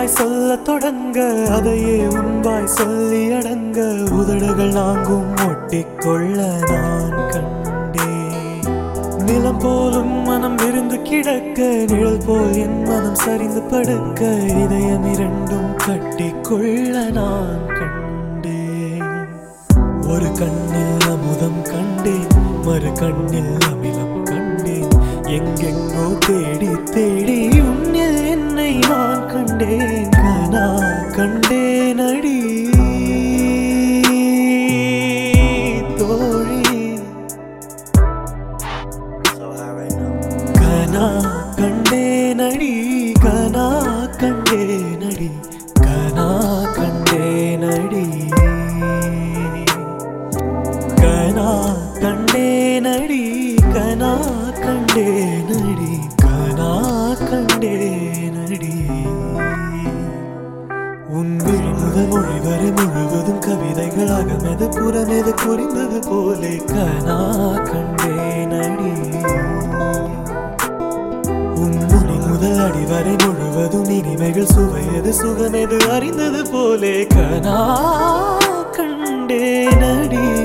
வாய் சொல்ல தொடங்க அதையே உன்வாய் சொல்லி அடங்க உதடுகள் நாங்கும் ஒட்டிக்கொள்ள நான் கண்டேன். நிலம் போலும் மனம் விருந்து கிடக்க நிழல் போல் என் மனம் சரிந்து படுக்க இதயம் இரண்டும் கட்டிக்கொள்ள நான் கண்டேன். ஒரு கண்ணில் அமுதம் கண்டேன், மறு கண்ணில் அமிலம் கண்டேன். எங்கெங்கோ தேடி தேடி உன்னில் என்னை நான் கண்டேன். கனா கண்டேன் அடி தோழி. கனா கண்டேன் அடி, கனா கண்டேன் அடி, கனா கண்டேன் அடி, கனா கண்டேன் அடி, கனா கண்டேன் அடி, கனா கண்டேன் அடி. உன் விழி முதல் மொழி வரை முழுவதும் கவிதைகளாக மெது புறமெது புரிந்தது போலே கனா கண்டேன் அடி. உன் மொழி முதல் அடி வரை முழுவதும் இனிமைகள் சுவையது சுகமெது அறிந்தது போலே கனா கண்டேன் அடி.